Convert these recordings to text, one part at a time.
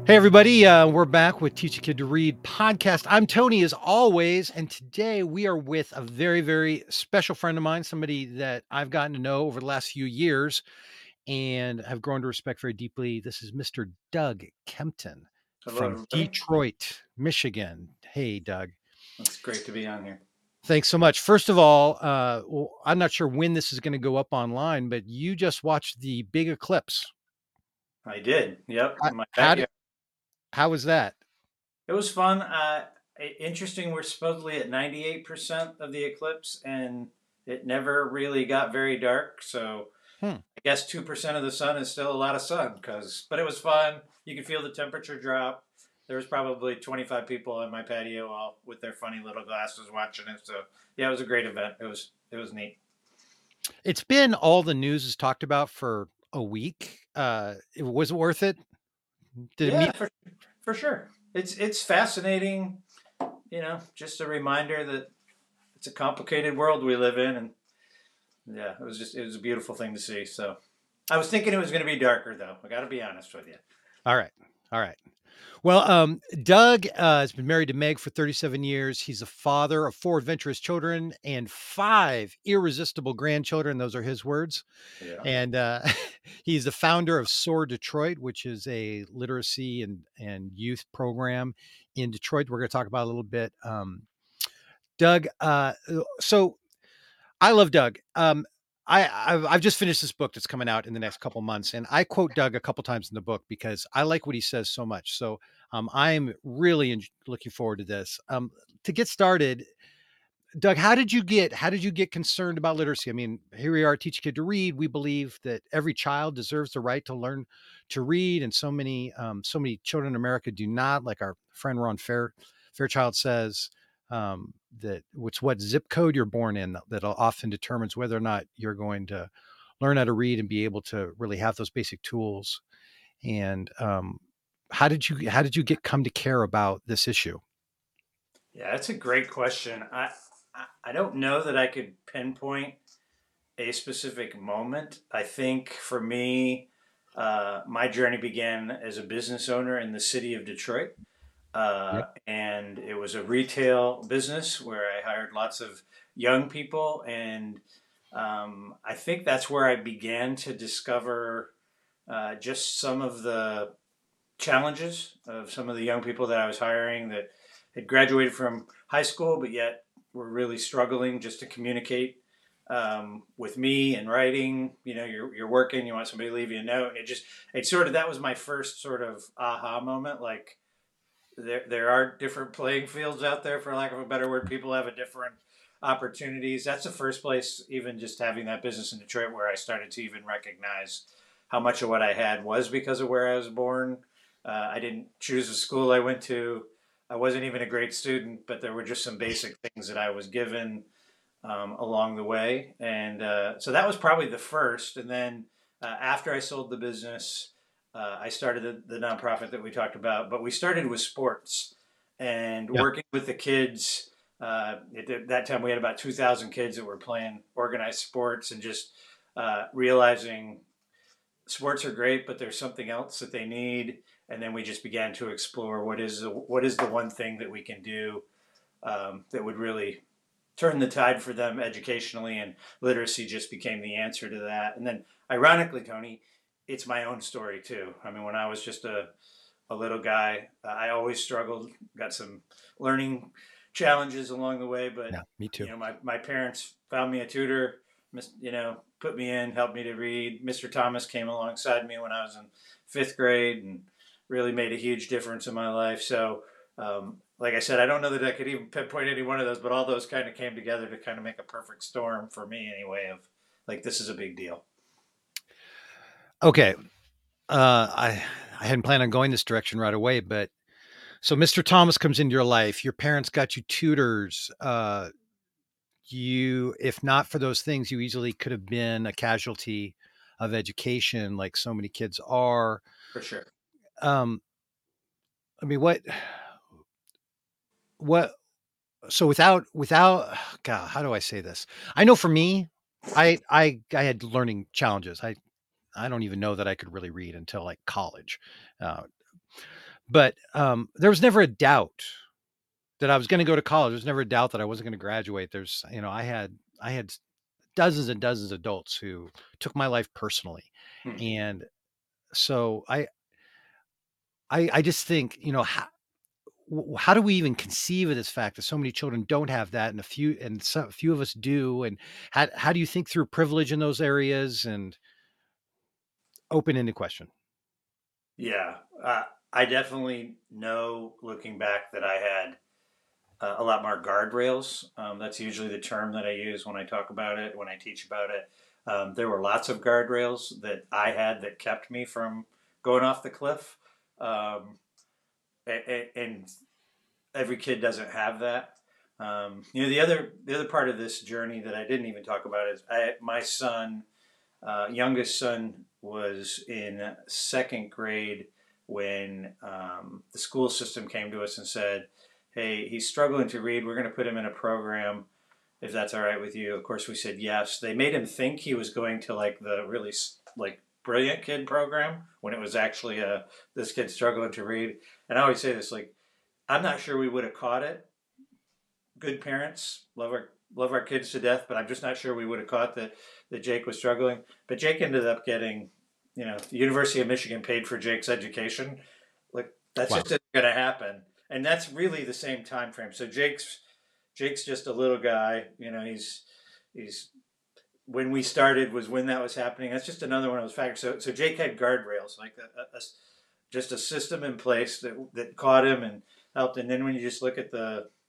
Hey, everybody. We're back with Teach a Kid to Read podcast. I'm Tony, as always. And today we are with a very, very special friend of mine, somebody that I've gotten to know over the last few years and have grown to respect very deeply. This is Mr. Doug Kempton Hello, from everybody. Detroit, Michigan. Hey, Doug. It's great to be on here. Thanks so much. First of all, I'm not sure when this is going to go up online, but you just watched the big eclipse. I did. Yep. How, In my how did backyard. how was that? It was fun. Interesting. We're supposedly at 98% of the eclipse, and it never really got very dark. So Hmm. I guess 2% of the sun is still a lot of sun. But it was fun. You could feel the temperature drop. There was probably 25 people on my patio, all with their funny little glasses watching it. So yeah, it was a great event. It was neat. It's been all the news is talked about for a week. It was worth it. Did it Yeah, meet? for sure. It's fascinating. Just a reminder that it's a complicated world we live in, and yeah, it was a beautiful thing to see. So I was thinking it was going to be darker, though. I got to be honest with you. All right. All right. Well, Doug has been married to Meg for 37 years. He's a father of 4 adventurous children and 5 irresistible grandchildren. Those are his words. Yeah. And he's the founder of SOAR Detroit, which is a literacy and youth program in Detroit. We're going to talk about a little bit. Doug, so I love Doug. I've just finished this book that's coming out in the next couple months, and I quote Doug a couple times in the book because I like what he says so much. So I'm really looking forward to this. To get started, Doug, how did you get concerned about literacy? I mean, here we are, teach a kid to read. We believe that every child deserves the right to learn to read, and so many children in America do not. Like our friend Ron Fairchild says, that it's what zip code you're born in that often determines whether or not you're going to learn how to read and be able to really have those basic tools. And how did you get come to care about this issue? Yeah, that's a great question. I don't know that I could pinpoint a specific moment. I think for me, my journey began as a business owner in the city of Detroit. Yep. And it was a retail business where I hired lots of young people. And I think that's where I began to discover just some of the challenges of some of the young people that I was hiring that had graduated from high school, but yet were really struggling just to communicate with me and writing. You're working, you want somebody to leave you a note. That was my first sort of aha moment. Like, there are different playing fields out there, for lack of a better word. People have a different opportunities. That's the first place, even just having that business in Detroit, where I started to even recognize how much of what I had was because of where I was born. I didn't choose the school I went to. I wasn't even a great student, but there were just some basic things that I was given along the way. And so that was probably the first. And then after I sold the business, I started the nonprofit that we talked about. But we started with sports and Yeah. working with the kids. At that time, we had about 2,000 kids that were playing organized sports, and just realizing sports are great, but there's something else that they need. And then we just began to explore what is the one thing that we can do that would really turn the tide for them educationally, and literacy just became the answer to that. And then, ironically, Tony, it's my own story too. I mean, when I was just a little guy, I always struggled, got some learning challenges along the way, but Yeah. Me too. my parents found me a tutor, put me in, helped me to read. Mr. Thomas came alongside me when I was in 5th grade and really made a huge difference in my life. So, like I said, I don't know that I could even pinpoint any one of those, but all those kind of came together to kind of make a perfect storm for me, anyway. Of like, this is a big deal. Okay. I hadn't planned on going this direction right away, but so Mr. Thomas comes into your life. Your parents got you tutors. If not for those things, you easily could have been a casualty of education, like so many kids are. For sure. Um, I mean, what? So without, God, how do I say this? I know for me, I had learning challenges. I don't even know that I could really read until like college. Uh, But there was never a doubt that I was going to go to college. There's never a doubt that I wasn't going to graduate. I had dozens and dozens of adults who took my life personally, Hmm. and so I just think, how do we even conceive of this fact that so many children don't have that, and a few of us do, and how do you think through privilege in those areas? And open ended question. Yeah, I definitely know looking back that I had a lot more guardrails. That's usually the term that I use when I talk about it, when I teach about it. There were lots of guardrails that I had that kept me from going off the cliff. Um, and every kid doesn't have that. The other part of this journey that I didn't even talk about is my son, youngest son, was in second grade when the school system came to us and said, "Hey, he's struggling to read. We're going to put him in a program. If that's all right with you." Of course, we said yes. They made him think he was going to like the really like brilliant kid program when it was actually this kid struggling to read. And I always say this, like, I'm not sure we would have caught it. Good parents love our kids to death, but I'm just not sure we would have caught that Jake was struggling. But Jake ended up getting, the University of Michigan paid for Jake's education. Like that's Wow. just isn't going to happen, and that's really the same time frame. So Jake's just a little guy. He's when we started was when that was happening. That's just another one of those factors. So Jake had guardrails, like just a system in place that caught him and helped. And then when you just look at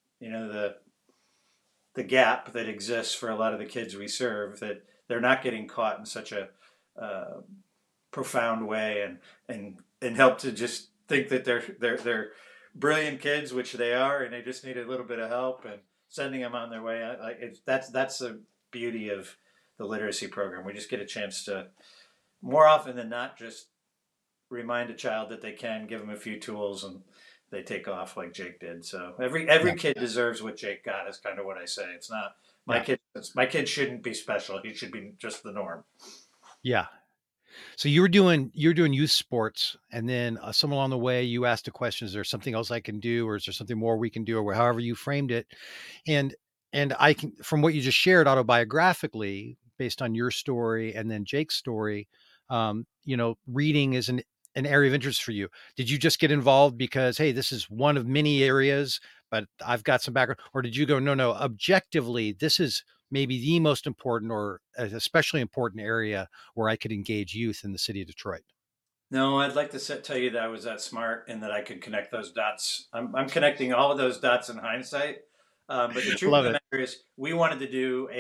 the gap that exists for a lot of the kids we serve, that they're not getting caught in such a uh, profound way, and help to just think that they're brilliant kids, which they are, and they just need a little bit of help and sending them on their way. That's the beauty of the literacy program. We just get a chance to, more often than not, just remind a child that they can, give them a few tools, and they take off like Jake did. So every Yeah. kid deserves what Jake got. Is kind of what I say. It's not my Yeah. kid. My kid shouldn't be special. He should be just the norm. Yeah. So you were doing youth sports, and then somewhere along the way, you asked a question: Is there something else I can do, or is there something more we can do, or however you framed it? And I can, from what you just shared autobiographically, based on your story and then Jake's story, reading is an area of interest for you. Did you just get involved because, hey, this is one of many areas, but I've got some background, or did you go, no, no, objectively, this is maybe the most important or especially important area where I could engage youth in the city of Detroit? No, I'd like to tell you that I was that smart and that I could connect those dots. I'm connecting all of those dots in hindsight. But the truth of Love the it. matter is, we wanted to do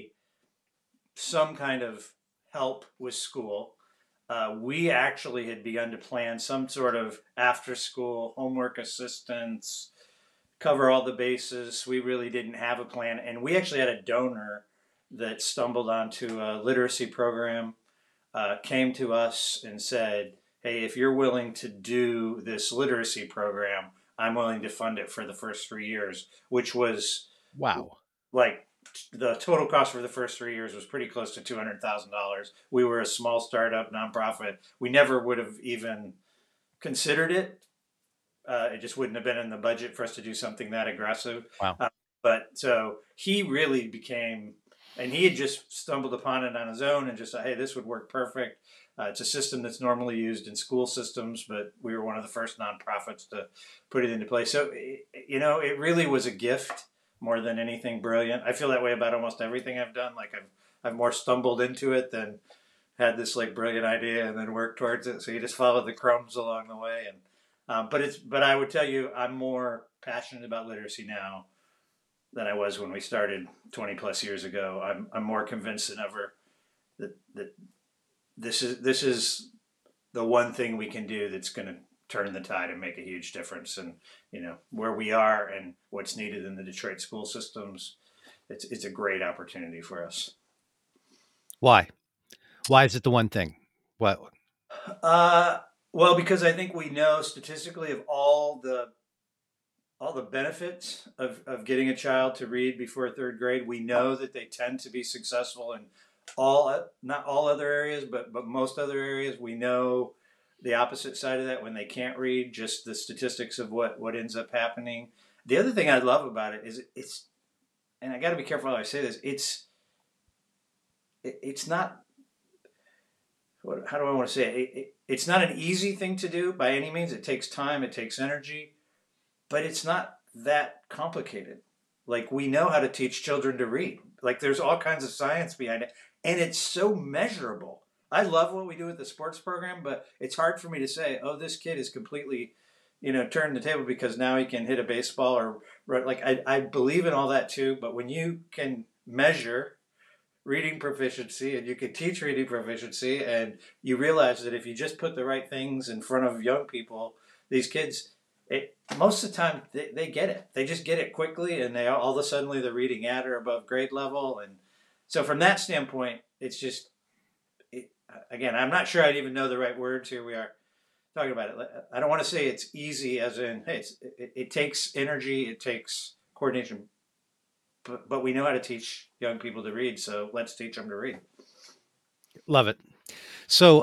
some kind of help with school. We actually had begun to plan some sort of after school homework assistance, cover all the bases. We really didn't have a plan. And we actually had a donor that stumbled onto a literacy program, came to us and said, "Hey, if you're willing to do this literacy program, I'm willing to fund it for the first 3 years," which was Wow. like the total cost for the first 3 years was pretty close to $200,000. We were a small startup nonprofit. We never would have even considered it. It just wouldn't have been in the budget for us to do something that aggressive. Wow. Uh, but so he really became, and he had just stumbled upon it on his own and just said, "Hey, this would work perfect." It's a system that's normally used in school systems, but we were one of the first nonprofits to put it into place. So, it really was a gift more than anything brilliant. I feel that way about almost everything I've done. Like I've more stumbled into it than had this like brilliant idea and then worked towards it. So you just follow the crumbs along the way. And but I would tell you, I'm more passionate about literacy now than I was when we started 20 plus years ago. I'm more convinced than ever that this is the one thing we can do that's going to turn the tide and make a huge difference. And where we are and what's needed in the Detroit school systems, it's a great opportunity for us. Why? Why is it the one thing? What? Uh, well, because I think we know statistically of all the benefits of getting a child to read before third grade. We know that they tend to be successful in not all other areas, but most other areas. We know the opposite side of that when they can't read, just the statistics of what ends up happening. The other thing I love about it is it's, and I got to be careful how I say this. It's not, how do I want to say it? It's not an easy thing to do by any means. It takes time, it takes energy, but it's not that complicated. Like, we know how to teach children to read. Like, there's all kinds of science behind it, and it's so measurable. I love what we do with the sports program, but it's hard for me to say, oh, this kid is completely, turned the table because now he can hit a baseball or like, I believe in all that too. But when you can measure reading proficiency and you can teach reading proficiency, and you realize that if you just put the right things in front of young people, these kids, most of the time they get it. They just get it quickly, and they all of a sudden they're reading at or above grade level. And so from that standpoint, it's just, again, I'm not sure I'd even know the right words. Here we are talking about it. I don't want to say it's easy, as in, hey, it takes energy, it takes coordination, but we know how to teach young people to read, so let's teach them to read. Love it. So,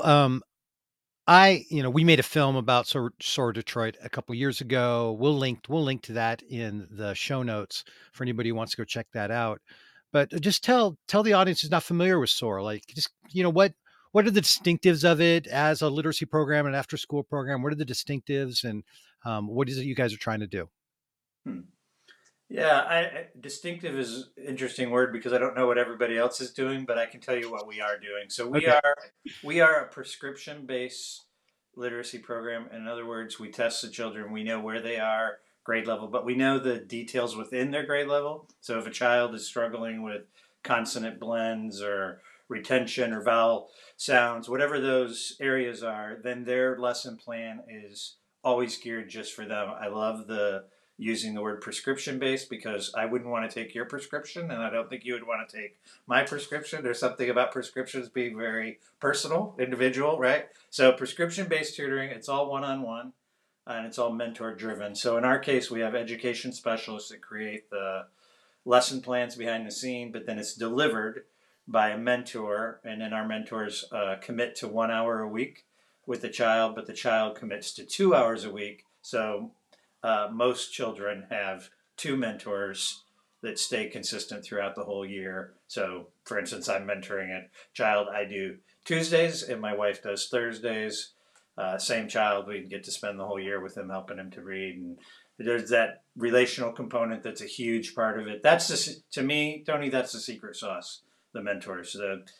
we made a film about SOAR Detroit a couple years ago. We'll link to that in the show notes for anybody who wants to go check that out. But just tell the audience who's not familiar with SOAR, like, just, what are the distinctives of it as a literacy program and after school program? What are the distinctives, and what is it you guys are trying to do? Hmm. Yeah, distinctive is an interesting word because I don't know what everybody else is doing, but I can tell you what we are doing. So we Okay. are a prescription based literacy program. In other words, we test the children. We know where they are grade level, but we know the details within their grade level. So if a child is struggling with consonant blends or retention or vowel sounds, whatever those areas are, then their lesson plan is always geared just for them. I love the using the word prescription based because I wouldn't want to take your prescription, and I don't think you would want to take my prescription. There's something about prescriptions being very personal, individual, right? So prescription based tutoring, it's all one on one, and it's all mentor driven. So in our case, we have education specialists that create the lesson plans behind the scene, but then it's delivered by a mentor, and then our mentors commit to 1 hour a week with the child, but the child commits to 2 hours a week. So most children have two mentors that stay consistent throughout the whole year. So, for instance, I'm mentoring a child. I do Tuesdays, and my wife does Thursdays. Same child, we get to spend the whole year with him, helping him to read. And there's that relational component that's a huge part of it. To me, Tony, that's the secret sauce. The mentors.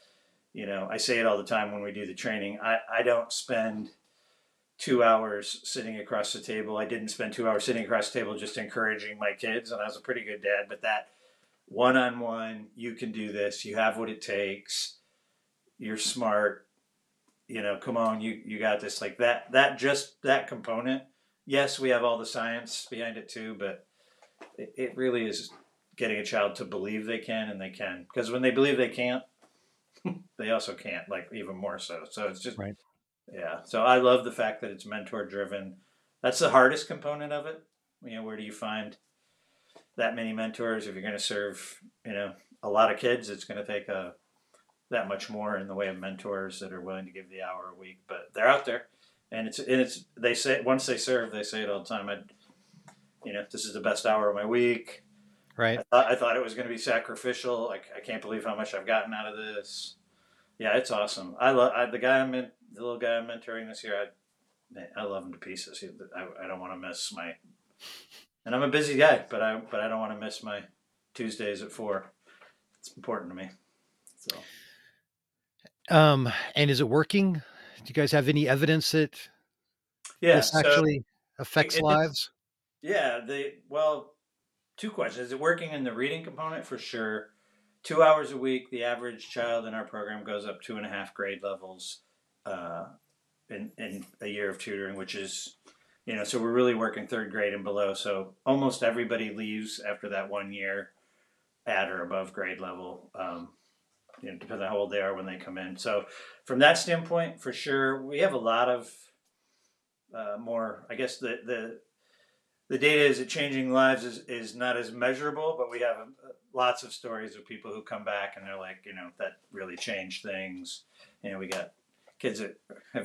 I say it all the time when we do the training. I don't spend 2 hours sitting across the table. I didn't spend 2 hours sitting across the table just encouraging my kids, and I was a pretty good dad. But that one-on-one, you can do this. You have what it takes. You're smart. Come on, you got this. Like that component. Yes, we have all the science behind it too, but it really is getting a child to believe they can, and they can. Because when they believe they can't, they also can't. Like, even more so. So it's just, Right. yeah. So I love the fact that it's mentor driven. That's the hardest component of it. Where do you find that many mentors? If you're going to serve, a lot of kids, it's going to take that much more in the way of mentors that are willing to give the hour a week. But they're out there, and they say, once they serve, they say it all the time. This is the best hour of my week. Right. I thought it was going to be sacrificial. Like, I can't believe how much I've gotten out of this. Yeah, it's awesome. I love the little guy I'm mentoring this year. I love him to pieces. I don't want to miss and I'm a busy guy, but I don't want to miss my Tuesdays at 4. It's important to me. So And is it working? Do you guys have any evidence that yeah, this so actually affects it is. lives? Yeah, two questions. Is it working in the reading component? For sure. 2 hours a week, the average child in our program goes up 2.5 grade levels uh, in a year of tutoring, which is, so we're really working third grade and below. So almost everybody leaves after that 1 year at or above grade level, depending on how old they are when they come in. So from that standpoint, for sure, we have a lot of more, I guess the data is that changing lives is not as measurable, but we have lots of stories of people who come back and they're like, that really changed things. We got kids that have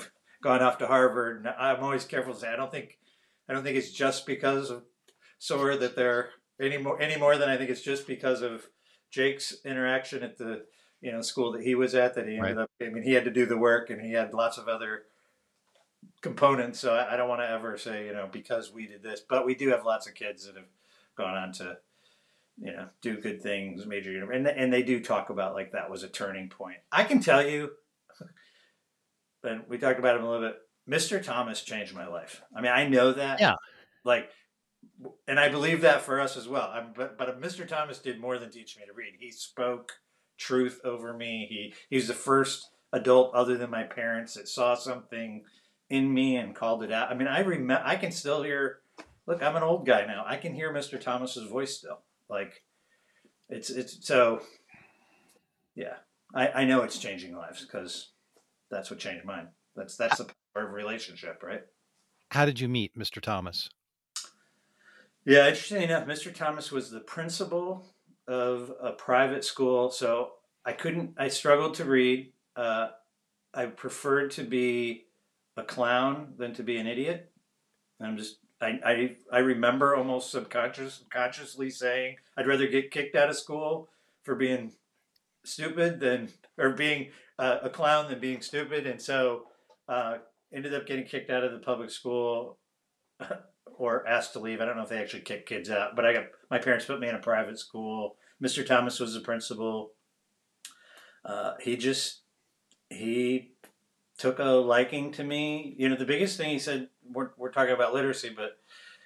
gone off to Harvard. And I'm always careful to say I don't think it's just because of SOAR that they're any more than I think it's just because of Jake's interaction at the school that he was at that he Right. ended up. I mean, he had to do the work, and he had lots of other components. So I don't want to ever say because we did this, but we do have lots of kids that have gone on to do good things, major, and they do talk about like that was a turning point. I can tell you, and we talked about him a little bit. Mr. Thomas changed my life. I mean, I know that, Yeah. like, and I believe that for us as well. But Mr. Thomas did more than teach me to read. He spoke truth over me. He's the first adult other than my parents that saw something in me and called it out. I mean, I can still hear. Look, I'm an old guy now. I can hear Mr. Thomas's voice still. Like it's so yeah. I know it's changing lives because that's what changed mine. That's the power of relationship, right? How did you meet Mr. Thomas? Yeah, interesting enough, Mr. Thomas was the principal of a private school, so I struggled to read. I preferred to be a clown than to be an idiot. I'm just, I remember almost subconsciously saying, I'd rather get kicked out of school for being stupid than, or being a clown than being stupid. And so, uh, ended up getting kicked out of the public school or asked to leave. I don't know if they actually kicked kids out, but my parents put me in a private school. Mr. Thomas was the principal. He just he took a liking to me. The biggest thing he said, we're talking about literacy, but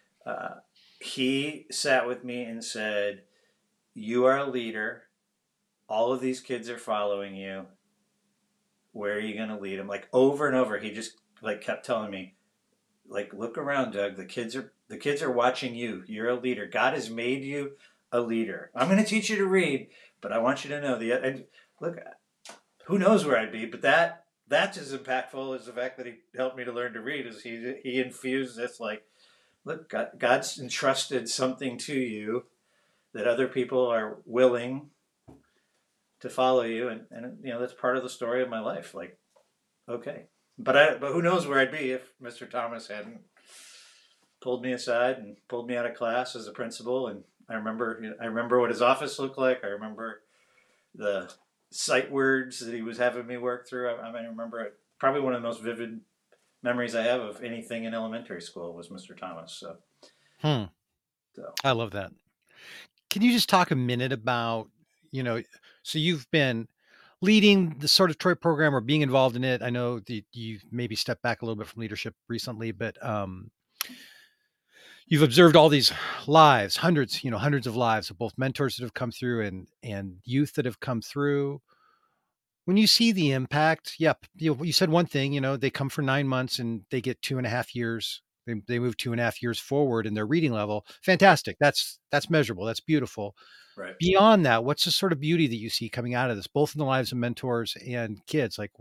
he sat with me and said, "You are a leader. All of these kids are following you. Where are you going to lead them?" Like over and over, he just like kept telling me, like, look around, Doug. The kids are watching you. You're a leader. God has made you a leader. I'm going to teach you to read, but I want you to know and look. Who knows where I'd be? But that's as impactful as the fact that he helped me to learn to read. Is he infused this like, look, God's entrusted something to you that other people are willing to follow you, and that's part of the story of my life. Like, okay, but who knows where I'd be if Mr. Thomas hadn't pulled me aside and pulled me out of class as a principal. And I remember what his office looked like. I remember the sight words that he was having me work through. I mean, I remember it. Probably one of the most vivid memories I have of anything in elementary school was Mr. Thomas. Hmm. So I love that. Can you just talk a minute about, you know, so you've been leading the sort of Detroit program or being involved in it. I know that you maybe stepped back a little bit from leadership recently, but you've observed all these lives, hundreds, hundreds of lives of both mentors that have come through and youth that have come through. When you see the impact, yep, you said one thing, they come for 9 months and they get 2.5 years. They move 2.5 years forward in their reading level. Fantastic. That's measurable. That's beautiful. right, Beyond that, what's the sort of beauty that you see coming out of this, both in the lives of mentors and kids? Like,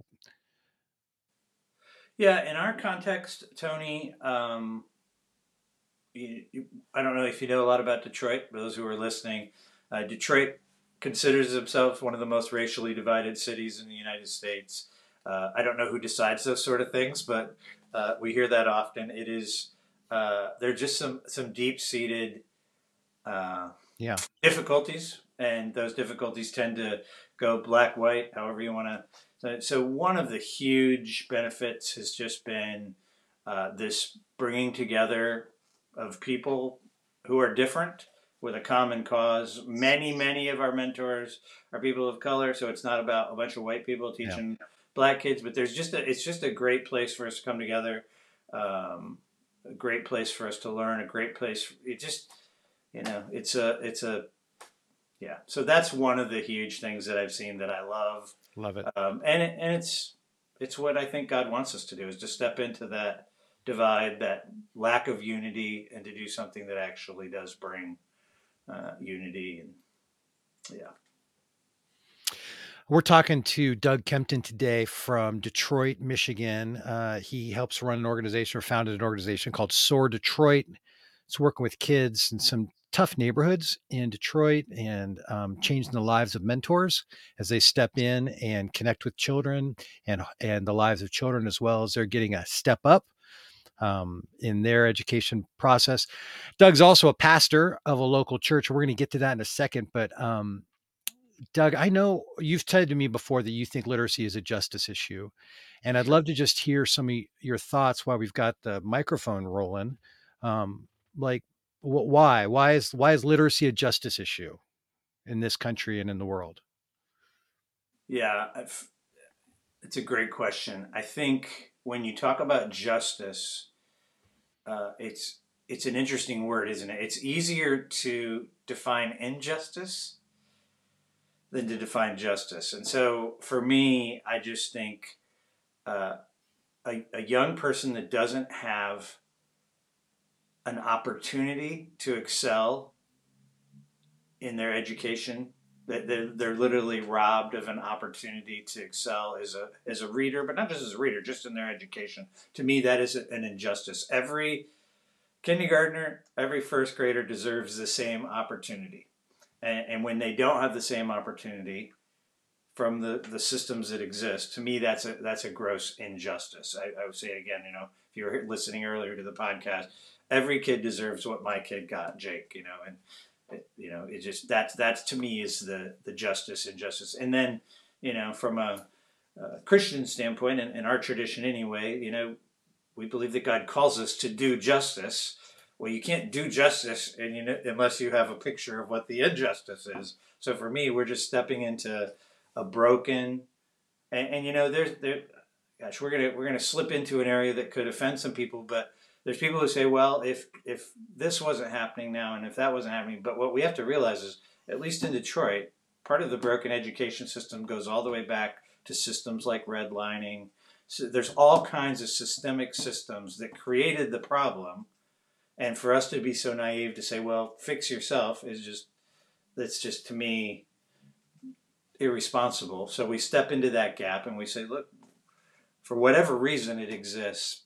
yeah. In our context, Tony, I don't know if you know a lot about Detroit. For those who are listening, Detroit considers itself one of the most racially divided cities in the United States. I don't know who decides those sort of things, but we hear that often. It is there are just some deep seated uh, yeah, difficulties, and those difficulties tend to go black white, however you want to. So one of the huge benefits has just been this bringing together of people who are different with a common cause. Many of our mentors are people of color, so it's not about a bunch of white people yeah. teaching black kids, but it's just a great place for us to come together. A great place for us to learn. A great place. It just it's a yeah. So that's one of the huge things that I've seen that I love, Love it. and it's what I think God wants us to do is to step into that divide, that lack of unity, and to do something that actually does bring unity. And yeah, We're talking to Doug Kempton today from Detroit, Michigan. He helps run an organization or founded an organization called SOAR Detroit. It's working with kids in some tough neighborhoods in Detroit and changing the lives of mentors as they step in and connect with children and the lives of children as well as they're getting a step up in their education process. Doug's also a pastor of a local church. We're going to get to that in a second, but Doug, I know you've said to me before that you think literacy is a justice issue, and I'd Sure. love to just hear some of your thoughts while we've got the microphone rolling. Um, like, why? Why is literacy a justice issue in this country and in the world? Yeah, it's a great question. I think when you talk about justice, it's an interesting word, isn't it? It's easier to define injustice than to define justice. And so for me, I just think uh, a young person that doesn't have an opportunity to excel in their education, that they're literally robbed of an opportunity to excel as a reader, but not just as a reader, just in their education. To me, that is an injustice. Every kindergartner, every first grader deserves the same opportunity. And when they don't have the same opportunity from the systems that exist, to me, that's a gross injustice. I would say it again, if you were listening earlier to the podcast, every kid deserves what my kid got, Jake, and it just that's to me is the justice and justice. And then, from a Christian standpoint, in our tradition anyway, we believe that God calls us to do justice. Well, you can't do justice unless you have a picture of what the injustice is. So for me, we're just stepping into a broken, and gosh, we're gonna slip into an area that could offend some people, but there's people who say, well, if this wasn't happening now, and if that wasn't happening, but what we have to realize is, at least in Detroit, part of the broken education system goes all the way back to systems like redlining. So there's all kinds of systemic systems that created the problem, and for us to be so naive to say, well, fix yourself, that's just to me irresponsible. So we step into that gap and we say, look, for whatever reason it exists,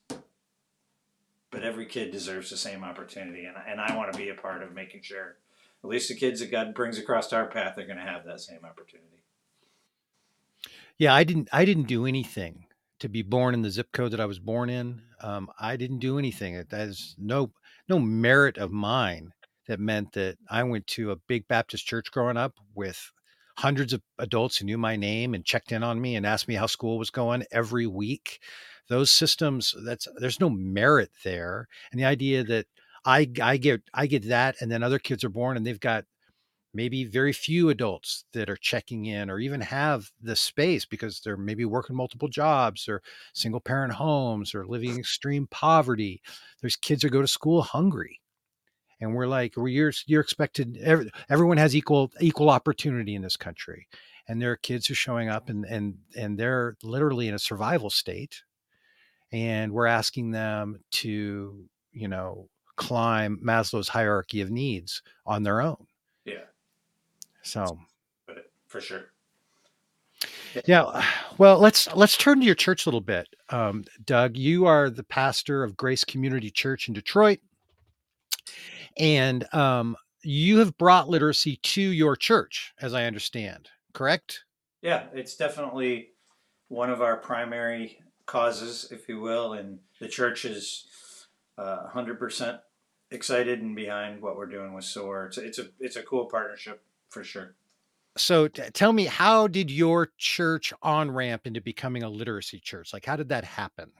but every kid deserves the same opportunity, and I want to be a part of making sure at least the kids that God brings across our path are going to have that same opportunity. Yeah, I didn't do anything to be born in the zip code that I was born in. I didn't do anything. That is no merit of mine that meant that I went to a big Baptist church growing up with hundreds of adults who knew my name and checked in on me and asked me how school was going every week. Those systems, there's no merit there. And the idea that I get that and then other kids are born and they've got maybe very few adults that are checking in or even have the space because they're maybe working multiple jobs or single parent homes or living in extreme poverty. There's kids that go to school hungry. And we're like, well, you're expected. Everyone has equal opportunity in this country, and there are kids who are showing up and they're literally in a survival state, and we're asking them to climb Maslow's hierarchy of needs on their own. Yeah, So but for sure. yeah, well, let's turn to your church a little bit, Doug. You are the pastor of Grace Community Church in Detroit, and you have brought literacy to your church, as I understand. Correct? Yeah, it's definitely one of our primary causes, if you will, and the church is 100% excited and behind what we're doing with SOAR. It's a cool partnership for sure. So tell me, how did your church on ramp into becoming a literacy church? Like, how did that happen?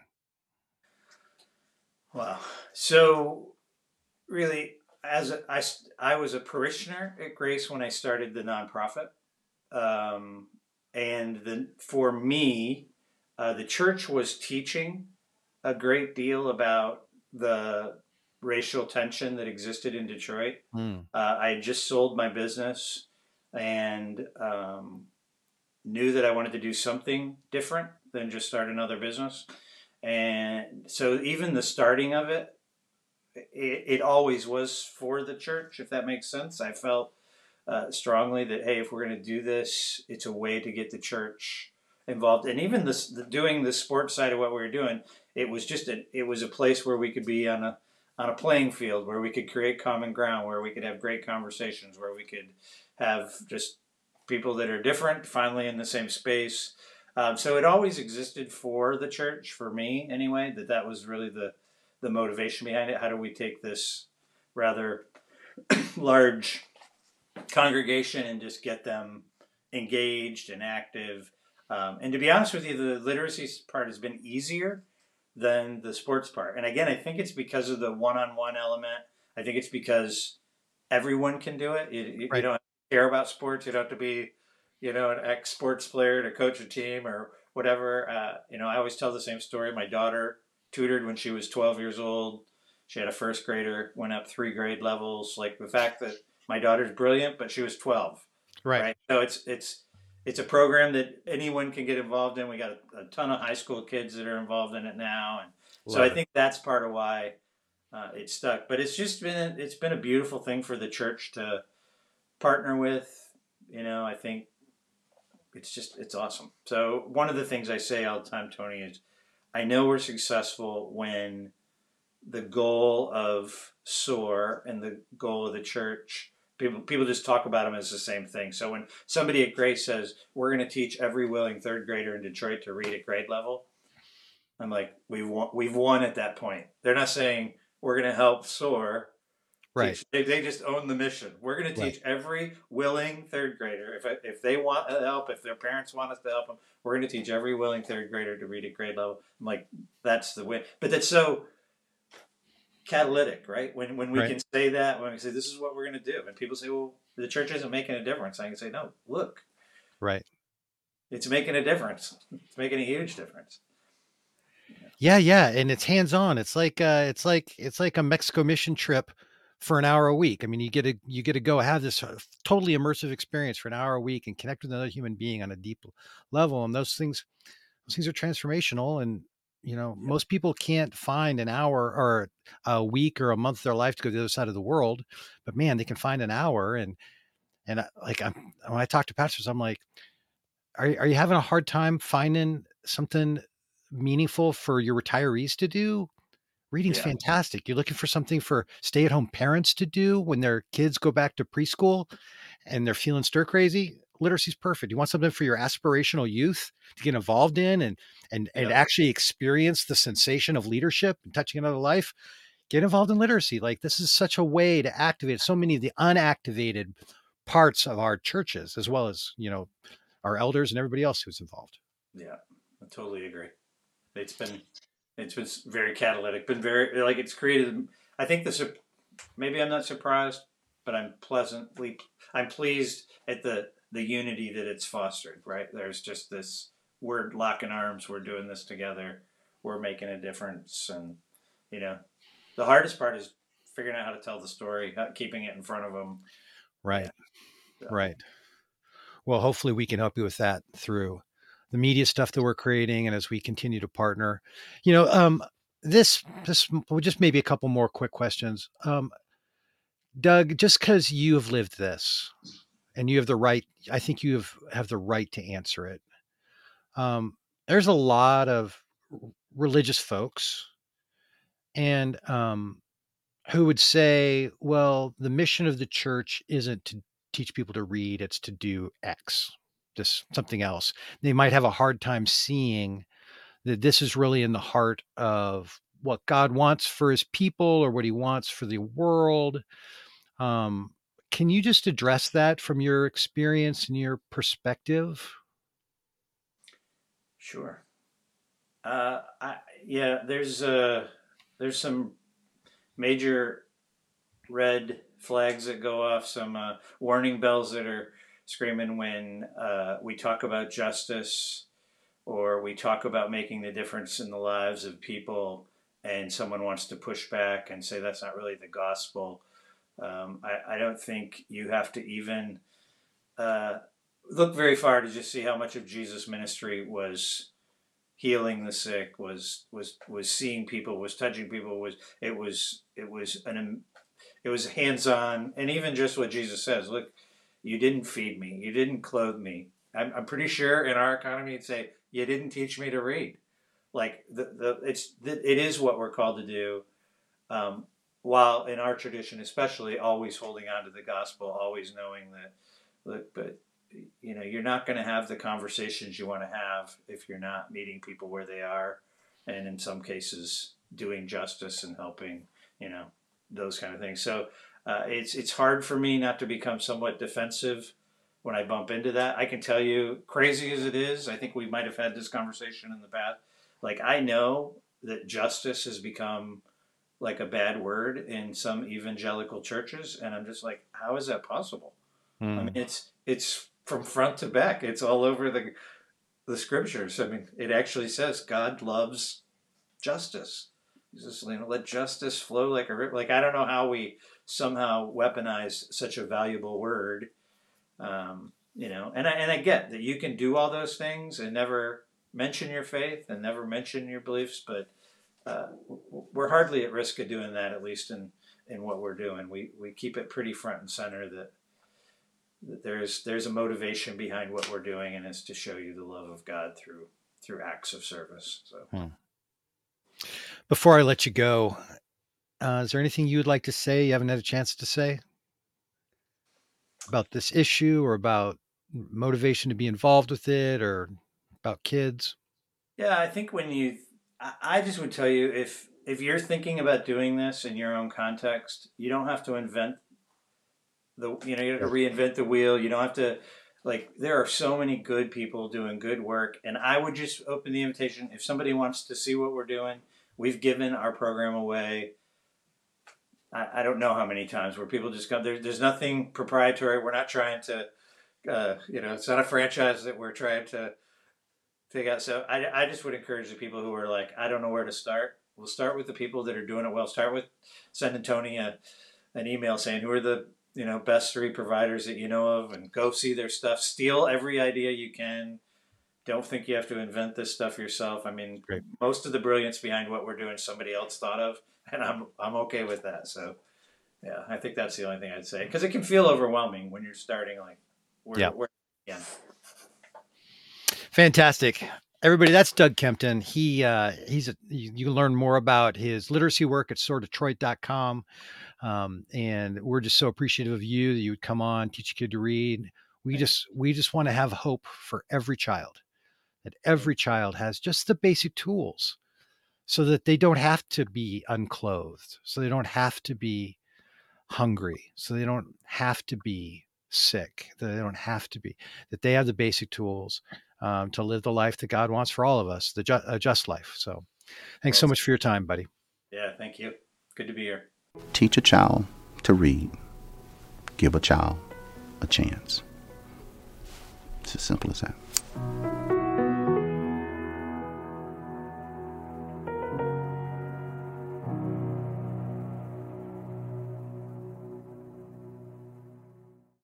Wow. So really, I was a parishioner at Grace when I started the nonprofit, um, and for me, the church was teaching a great deal about the racial tension that existed in Detroit. Mm. I had just sold my business and knew that I wanted to do something different than just start another business. And so even the starting of it always was for the church, if that makes sense. I felt strongly that, hey, if we're going to do this, it's a way to get the church involved. And even doing the sports side of what we were doing, it was a place where we could be on on a playing field where we could create common ground, where we could have great conversations, where we could have just people that are different finally in the same space. So it always existed for the church, for me anyway. That was really the motivation behind it. How do we take this rather large congregation and just get them engaged and active? And to be honest with you, the literacy part has been easier than the sports part. And again, I think it's because of the one-on-one element. I think it's because everyone can do it. You Right. don't care about sports. You don't have to be, an ex-sports player to coach a team or whatever. I always tell the same story. My daughter tutored when she was 12 years old. She had a first grader, went up 3 grade levels. Like the fact that my daughter's brilliant, but she was 12, Right. right? So it's a program that anyone can get involved in. We got a ton of high school kids that are involved in it now, and so I Love it. think that's part of why it stuck. But it's been a beautiful thing for the church to partner with. I think it's awesome. So one of the things I say all the time, Tony, is I know we're successful when the goal of SOAR and the goal of the church, people just talk about them as the same thing. So when somebody at Grace says we're going to teach every willing third grader in Detroit to read at grade level, I'm like, we've won at that point. They're not saying we're going to help SOAR Right. teach. They just own the mission. We're going to Right. teach every willing third grader. If they want help, if their parents want us to help them, we're going to teach every willing third grader to read at grade level. I'm like, that's the way. But that's so catalytic, right? When we Right. can say that, when we say this is what we're going to do, and people say, well, the church isn't making a difference. I can say, no, look, Right. it's making a difference. It's making a huge difference. Yeah, yeah, and it's hands-on. It's like a Mexico mission trip for an hour a week. I mean, you get to go have this sort of totally immersive experience for an hour a week and connect with another human being on a deep level. And those things are transformational. And Yeah, most people can't find an hour or a week or a month of their life to go to the other side of the world, but man, they can find an hour. When I talk to pastors, I'm like, are you having a hard time finding something meaningful for your retirees to do? Reading's yeah, fantastic. You're looking for something for stay-at-home parents to do when their kids go back to preschool and they're feeling stir crazy? Literacy's perfect. You want something for your aspirational youth to get involved in and yeah, actually experience the sensation of leadership and touching another life? Get involved in literacy. Like, this is such a way to activate so many of the unactivated parts of our churches, as well as, our elders and everybody else who's involved. yeah. I totally agree. It's been it's been very catalytic. Been very like it's created. I think maybe I'm not surprised, but I'm pleased at the unity that it's fostered. Right, there's just this we're locking arms. We're doing this together. We're making a difference, and you know the hardest part is figuring out how to tell the story, keeping it in front of them. Yeah. Right. So Right. Well, hopefully we can help you with that through the media stuff that we're creating and as we continue to partner. You know, this well, just maybe a couple more quick questions. Doug, just because you have lived this and you have the right, I think you have the right to answer it. Um, there's a lot of religious folks and who would say, well, the mission of the church isn't to teach people to read, it's to do X, this something else. They might have a hard time seeing that this is really in the heart of what God wants for his people or what he wants for the world. Um, can you just address that from your experience and your perspective? sure. I, yeah, there's some major red flags that go off, some warning bells that are screaming when we talk about justice or we talk about making the difference in the lives of people, and someone wants to push back and say that's not really the gospel. I don't think you have to even uh, look very far to just see how much of Jesus' ministry was healing the sick, was seeing people, was touching people, it was hands on, and even just what Jesus says. Look, you didn't feed me, you didn't clothe me. I'm pretty sure in our economy, it'd say you didn't teach me to read. Like it is what we're called to do. Um, while in our tradition, especially, always holding on to the gospel, always knowing that, look, but you're not going to have the conversations you want to have if you're not meeting people where they are, and in some cases, doing justice and helping, those kind of things. So it's hard for me not to become somewhat defensive when I bump into that. I can tell you, crazy as it is, I think we might have had this conversation in the past. Like, I know that justice has become like a bad word in some evangelical churches, and I'm just like, how is that possible? I mean, Mm. it's from front to back. It's all over the scriptures. I mean, it actually says God loves justice. He's just, let justice flow like a river. Like, I don't know how we somehow weaponize such a valuable word. And I get that you can do all those things and never mention your faith and never mention your beliefs, but uh, we're hardly at risk of doing that, at least in what we're doing. We keep it pretty front and center that there's a motivation behind what we're doing, and it's to show you the love of God through acts of service. So. Hmm. Before I let you go, is there anything you would like to say you haven't had a chance to say about this issue, or about motivation to be involved with it, or about kids? Yeah, I think I just would tell you, if you're thinking about doing this in your own context, you don't have to invent you don't have to reinvent the wheel. You don't have to, like, there are so many good people doing good work, and I would just open the invitation. If somebody wants to see what we're doing, we've given our program away. I don't know how many times where people just come. There's nothing proprietary. We're not trying to, it's not a franchise that we're trying to take out. So I just would encourage the people who are like, I don't know where to start. We'll start with the people that are doing it well. Start with sending Tony an email saying who are the best 3 providers that you know of, and go see their stuff. Steal every idea you can. Don't think you have to invent this stuff yourself. I mean, Great. most of the brilliance behind what we're doing, somebody else thought of, and I'm okay with that. So yeah, I think that's the only thing I'd say, because it can feel overwhelming when you're starting. Like, Yeah. we're again. Fantastic. Everybody, that's Doug Kempton. You can learn more about his literacy work at soardetroit.com. And we're just so appreciative of you that you would come on, teach a kid to read. We just want to have hope for every child, that every child has just the basic tools so that they don't have to be unclothed, so they don't have to be hungry, so they don't have to be sick, that they don't have to be, that they have the basic tools to live the life that God wants for all of us, a just life. So thanks Well, so much for your time, buddy. yeah, thank you. Good to be here. Teach a child to read. Give a child a chance. It's as simple as that.